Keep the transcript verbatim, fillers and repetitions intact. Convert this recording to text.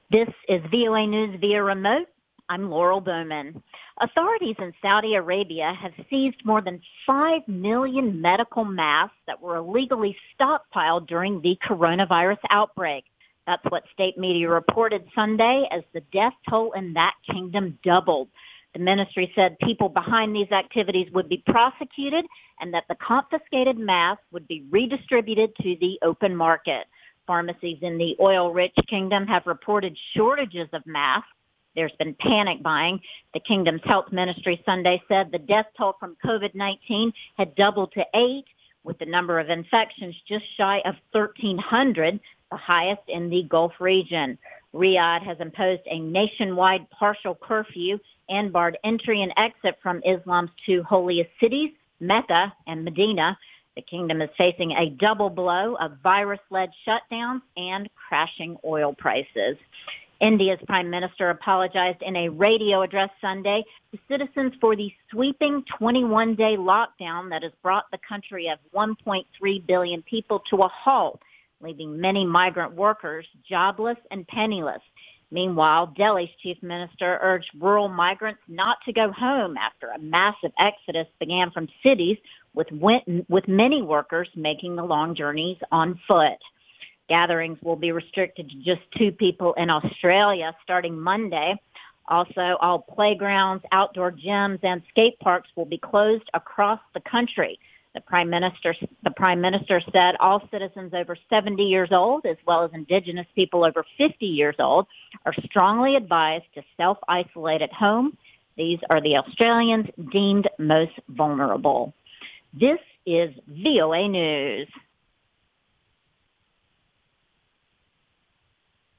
This is V O A News via remote. I'm Laurel Bowman. Authorities in Saudi Arabia have seized more than five million medical masks that were illegally stockpiled during the coronavirus outbreak. That's what state media reported Sunday as the death toll in that kingdom doubled. The ministry said people behind these activities would be prosecuted and that the confiscated masks would be redistributed to the open market. Pharmacies in the oil-rich kingdom have reported shortages of masks. There's been panic buying. The kingdom's health ministry Sunday said the death toll from COVID nineteen had doubled to eight, with the number of infections just shy of thirteen hundred, the highest in the Gulf region. Riyadh has imposed a nationwide partial curfew and barred entry and exit from Islam's two holiest cities, Mecca and Medina. The kingdom is facing a double blow of virus-led shutdowns and crashing oil prices. India's prime minister apologized in a radio address Sunday to citizens for the sweeping twenty-one day lockdown that has brought the country of one point three billion people to a halt, leaving many migrant workers jobless and penniless. Meanwhile, Delhi's chief minister urged rural migrants not to go home after a massive exodus began from cities, with, with many workers making the long journeys on foot. Gatherings will be restricted to just two people in Australia starting Monday. Also, all playgrounds, outdoor gyms, and skate parks will be closed across the country. The Prime Minister, the Prime Minister said all citizens over seventy years old, as well as Indigenous people over fifty years old, are strongly advised to self-isolate at home. These are the Australians deemed most vulnerable. This is V O A News.